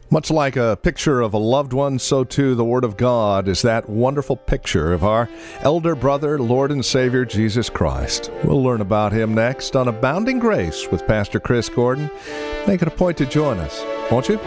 Much like a picture of a loved one, so too the Word of God is that wonderful picture of our elder brother, Lord and Savior, Jesus Christ. We'll learn about him next on Abounding Grace with Pastor Chris Gordon. Make it a point to join us, won't you?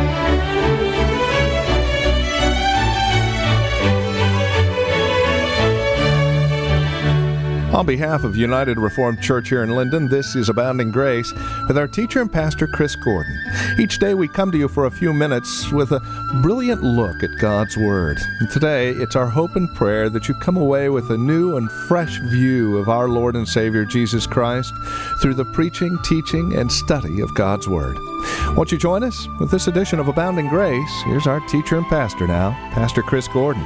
On behalf of United Reformed Church here in Linden, this is Abounding Grace with our teacher and pastor, Chris Gordon. Each day we come to you for a few minutes with a brilliant look at God's Word. And today, it's our hope and prayer that you come away with a new and fresh view of our Lord and Savior, Jesus Christ, through the preaching, teaching, and study of God's Word. Won't you join us with this edition of Abounding Grace? Here's our teacher and pastor now, Pastor Chris Gordon.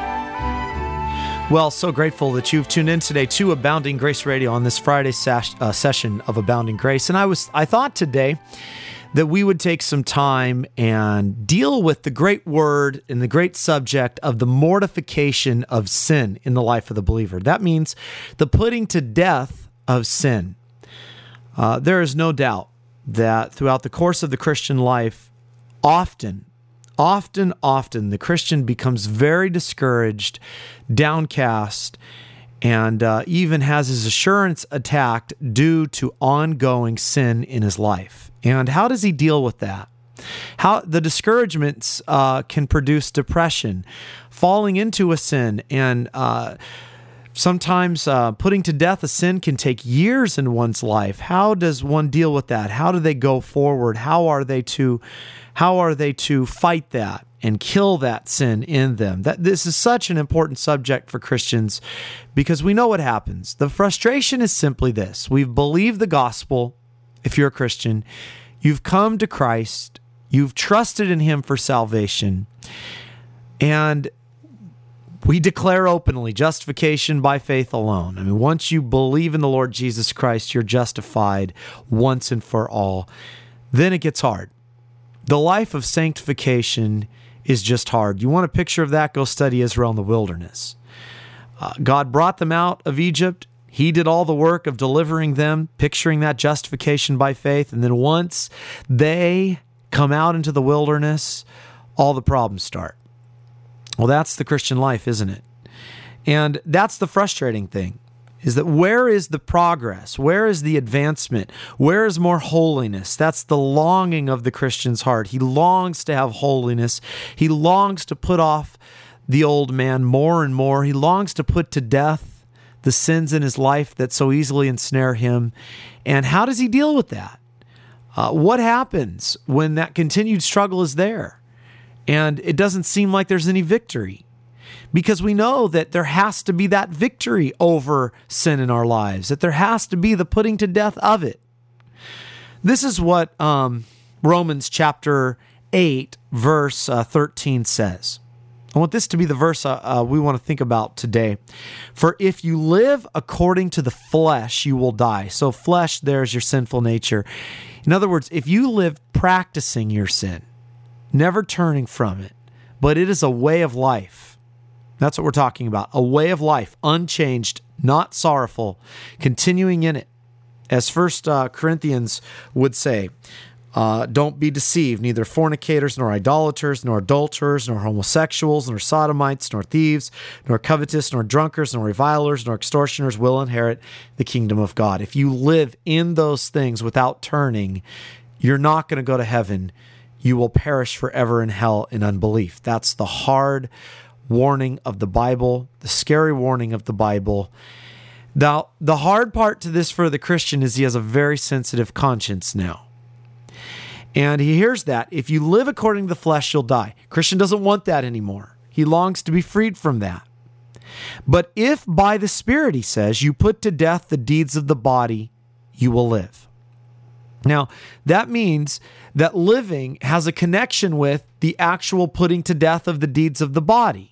Well, so grateful that you've tuned in today to Abounding Grace Radio on this Friday session of Abounding Grace. And I thought today that we would take some time and deal with the great word and the great subject of the mortification of sin in the life of the believer. That means the putting to death of sin. There is no doubt that throughout the course of the Christian life, often the Christian becomes very discouraged, downcast, and even has his assurance attacked due to ongoing sin in his life. And how does he deal with that? How the discouragements can produce depression, falling into a sin, and sometimes putting to death a sin can take years in one's life. How does one deal with that? How do they go forward? How are they to fight that and kill that sin in them? This is such an important subject for Christians because we know what happens. The frustration is simply this. We've believed the gospel. If you're a Christian, you've come to Christ, you've trusted in Him for salvation, and we declare openly justification by faith alone. I mean, once you believe in the Lord Jesus Christ, you're justified once and for all. Then it gets hard. The life of sanctification is just hard. You want a picture of that? Go study Israel in the wilderness. God brought them out of Egypt. He did all the work of delivering them, picturing that justification by faith. And then once they come out into the wilderness, all the problems start. Well, that's the Christian life, isn't it? And that's the frustrating thing, is that where is the progress? Where is the advancement? Where is more holiness? That's the longing of the Christian's heart. He longs to have holiness. He longs to put off the old man more and more. He longs to put to death the sins in his life that so easily ensnare him. And how does he deal with that? What happens when that continued struggle is there and it doesn't seem like there's any victory? Because we know that there has to be that victory over sin in our lives, that there has to be the putting to death of it. This is what Romans chapter 8, verse 13 says. I want this to be the verse we want to think about today. For if you live according to the flesh, you will die. So flesh, there's your sinful nature. In other words, if you live practicing your sin, never turning from it, but it is a way of life. That's what we're talking about. A way of life, unchanged, not sorrowful, continuing in it. As 1 Corinthians would say, don't be deceived, neither fornicators, nor idolaters, nor adulterers, nor homosexuals, nor sodomites, nor thieves, nor covetous, nor drunkards, nor revilers, nor extortioners will inherit the kingdom of God. If you live in those things without turning, you're not going to go to heaven. You will perish forever in hell in unbelief. That's the hard warning of the Bible, the scary warning of the Bible. Now, the hard part to this for the Christian is he has a very sensitive conscience now. And he hears that if you live according to the flesh, you'll die. Christian doesn't want that anymore. He longs to be freed from that. But if by the Spirit, he says, you put to death the deeds of the body, you will live. Now, that means that living has a connection with the actual putting to death of the deeds of the body.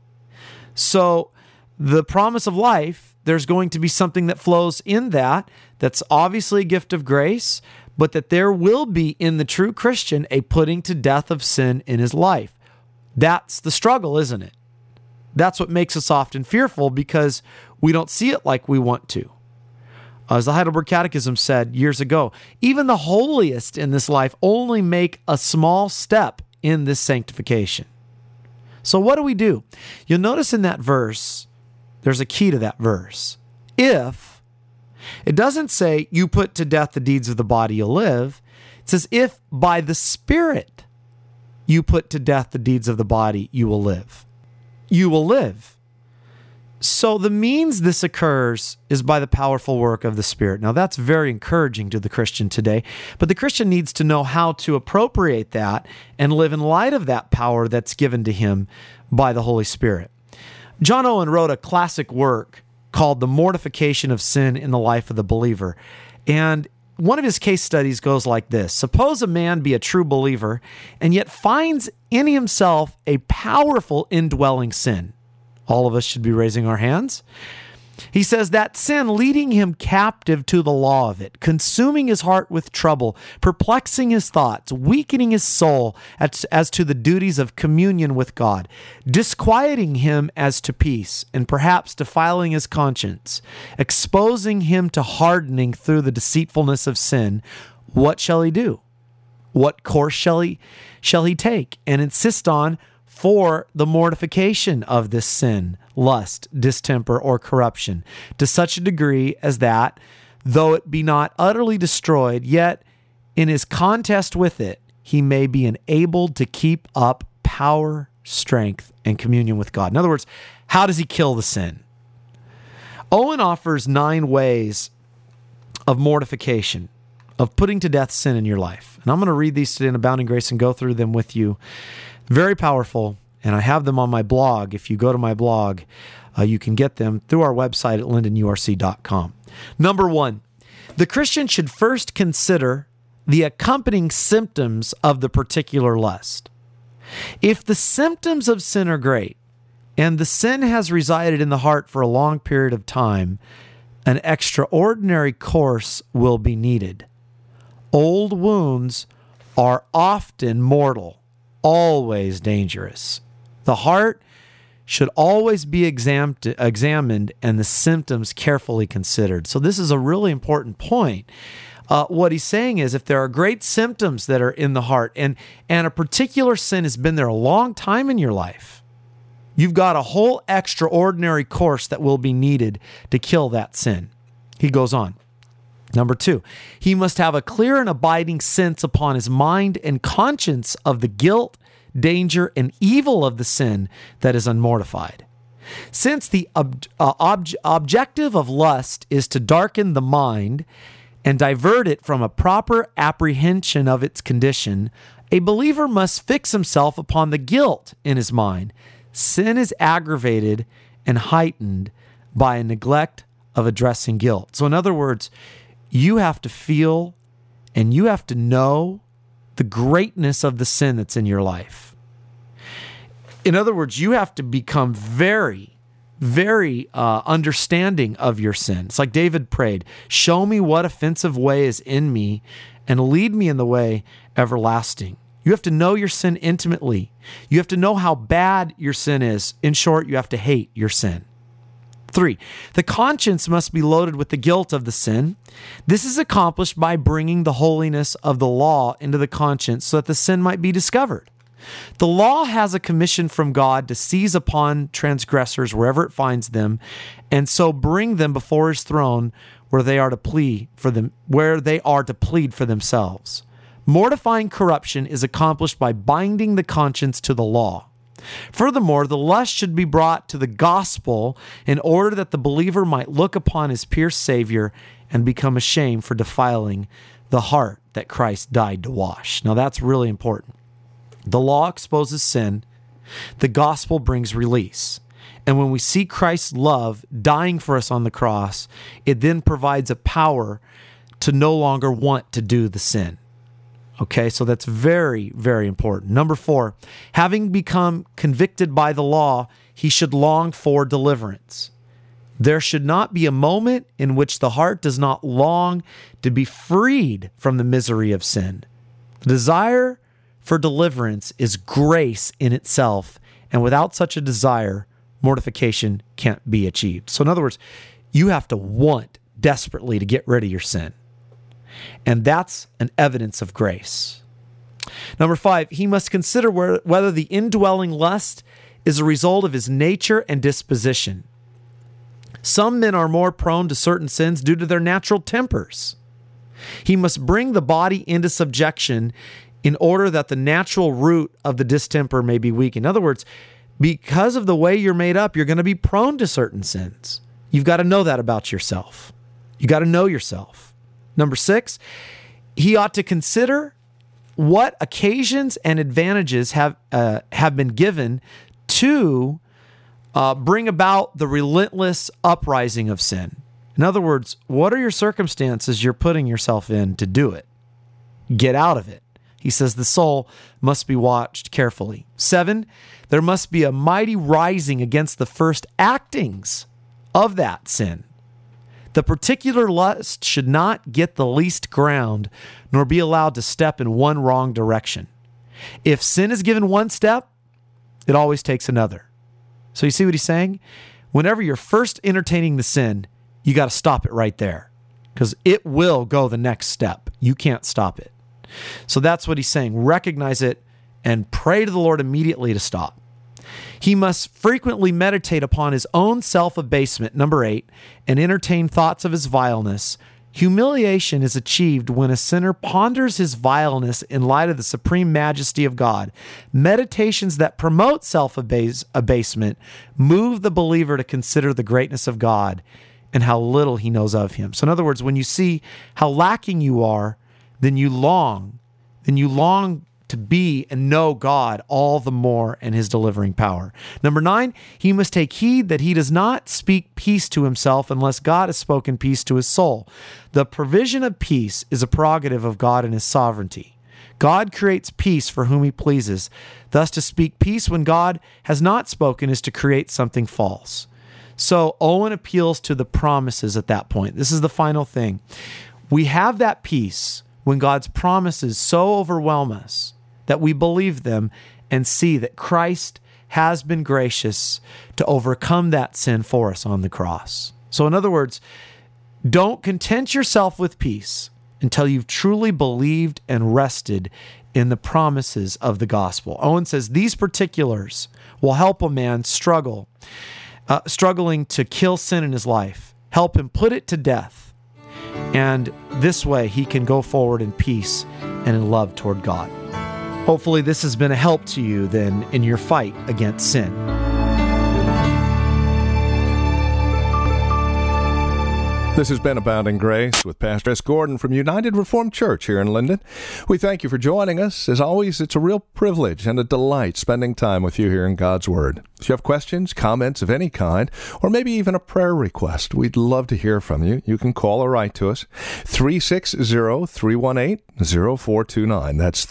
So the promise of life, there's going to be something that flows in that's obviously a gift of grace, but that there will be in the true Christian a putting to death of sin in his life. That's the struggle, isn't it? That's what makes us often fearful because we don't see it like we want to. As the Heidelberg Catechism said years ago, even the holiest in this life only make a small step in this sanctification. So what do? You'll notice in that verse, there's a key to that verse. If, it doesn't say you put to death the deeds of the body, you'll live. It says if by the Spirit you put to death the deeds of the body, you will live. You will live. So the means this occurs is by the powerful work of the Spirit. Now that's very encouraging to the Christian today, but the Christian needs to know how to appropriate that and live in light of that power that's given to him by the Holy Spirit. John Owen wrote a classic work called The Mortification of Sin in the Life of the Believer. And one of his case studies goes like this. Suppose a man be a true believer and yet finds in himself a powerful indwelling sin. All of us should be raising our hands. He says that sin leading him captive to the law of it, consuming his heart with trouble, perplexing his thoughts, weakening his soul as to the duties of communion with God, disquieting him as to peace, and perhaps defiling his conscience, exposing him to hardening through the deceitfulness of sin. What shall he do? What course shall he take and insist on for the mortification of this sin, lust, distemper, or corruption, to such a degree as that, though it be not utterly destroyed, yet in his contest with it, he may be enabled to keep up power, strength, and communion with God. In other words, how does he kill the sin? Owen offers 9 ways of mortification, of putting to death sin in your life. And I'm going to read these today in Abounding Grace and go through them with you. Very powerful, and I have them on my blog. If you go to my blog, you can get them through our website at lindenurc.com. Number 1, the Christian should first consider the accompanying symptoms of the particular lust. If the symptoms of sin are great, and the sin has resided in the heart for a long period of time, an extraordinary course will be needed. Old wounds are often mortal, always dangerous. The heart should always be examined and the symptoms carefully considered. So this is a really important point. What he's saying is if there are great symptoms that are in the heart and a particular sin has been there a long time in your life, you've got a whole extraordinary course that will be needed to kill that sin. He goes on. Number 2, he must have a clear and abiding sense upon his mind and conscience of the guilt, danger, and evil of the sin that is unmortified. Since the objective of lust is to darken the mind and divert it from a proper apprehension of its condition, a believer must fix himself upon the guilt in his mind. Sin is aggravated and heightened by a neglect of addressing guilt. So in other words, you have to feel and you have to know the greatness of the sin that's in your life. In other words, you have to become very, very understanding of your sin. It's like David prayed, show me what offensive way is in me and lead me in the way everlasting. You have to know your sin intimately. You have to know how bad your sin is. In short, you have to hate your sin. 3, the conscience must be loaded with the guilt of the sin. This is accomplished by bringing the holiness of the law into the conscience so that the sin might be discovered. The law has a commission from God to seize upon transgressors wherever it finds them, and so bring them before his throne where they are to plead for themselves. Mortifying corruption is accomplished by binding the conscience to the law. Furthermore, the lust should be brought to the gospel in order that the believer might look upon his pierced Savior and become ashamed for defiling the heart that Christ died to wash. Now that's really important. The law exposes sin. The gospel brings release. And when we see Christ's love dying for us on the cross, it then provides a power to no longer want to do the sin. Okay, so that's very, very important. Number 4, having become convicted by the law, he should long for deliverance. There should not be a moment in which the heart does not long to be freed from the misery of sin. The desire for deliverance is grace in itself, and without such a desire, mortification can't be achieved. So in other words, you have to want desperately to get rid of your sin. And that's an evidence of grace. Number 5, he must consider whether the indwelling lust is a result of his nature and disposition. Some men are more prone to certain sins due to their natural tempers. He must bring the body into subjection in order that the natural root of the distemper may be weak. In other words, because of the way you're made up, you're going to be prone to certain sins. You've got to know that about yourself. You got to know yourself. Number 6, he ought to consider what occasions and advantages have been given to bring about the relentless uprising of sin. In other words, what are your circumstances you're putting yourself in to do it? Get out of it. He says the soul must be watched carefully. 7, there must be a mighty rising against the first actings of that sin. The particular lust should not get the least ground, nor be allowed to step in one wrong direction. If sin is given one step, it always takes another. So you see what he's saying? Whenever you're first entertaining the sin, you got to stop it right there, because it will go the next step. You can't stop it. So that's what he's saying. Recognize it and pray to the Lord immediately to stop. He must frequently meditate upon his own self-abasement, number 8, and entertain thoughts of his vileness. Humiliation is achieved when a sinner ponders his vileness in light of the supreme majesty of God. Meditations that promote self-abasement move the believer to consider the greatness of God and how little he knows of him. So in other words, when you see how lacking you are, then you long to be and know God all the more and his delivering power. Number 9, he must take heed that he does not speak peace to himself unless God has spoken peace to his soul. The provision of peace is a prerogative of God and his sovereignty. God creates peace for whom he pleases. Thus, to speak peace when God has not spoken is to create something false. So Owen appeals to the promises at that point. This is the final thing. We have that peace when God's promises so overwhelm us that we believe them and see that Christ has been gracious to overcome that sin for us on the cross. So in other words, don't content yourself with peace until you've truly believed and rested in the promises of the gospel. Owen says these particulars will help a man struggling to kill sin in his life, help him put it to death. And this way he can go forward in peace and in love toward God. Hopefully this has been a help to you then in your fight against sin. This has been Abounding Grace with Pastor Chris Gordon from United Reformed Church here in Linden. We thank you for joining us. As always, it's a real privilege and a delight spending time with you here in God's Word. If you have questions, comments of any kind, or maybe even a prayer request, we'd love to hear from you. You can call or write to us, 360-318-0429. That's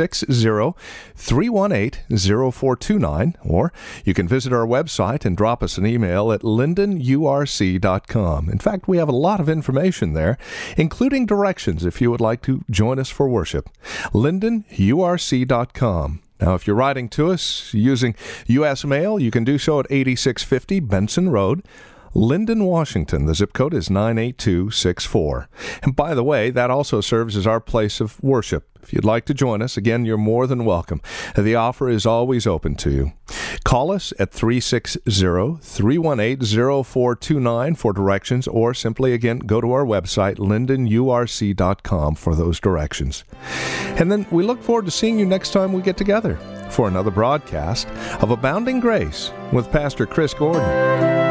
360-318-0429. Or you can visit our website and drop us an email at lindenurc.com. In fact, we have a lot of information there, including directions if you would like to join us for worship. lindenurc.com. Now, if you're writing to us using U.S. mail, you can do so at 8650 Benson Road, Linden, Washington. The zip code is 98264. And by the way, that also serves as our place of worship. If you'd like to join us, again, you're more than welcome. The offer is always open to you. Call us at 360-318-0429 for directions, or simply, again, go to our website, lindenurc.com, for those directions. And then we look forward to seeing you next time we get together for another broadcast of Abounding Grace with Pastor Chris Gordon.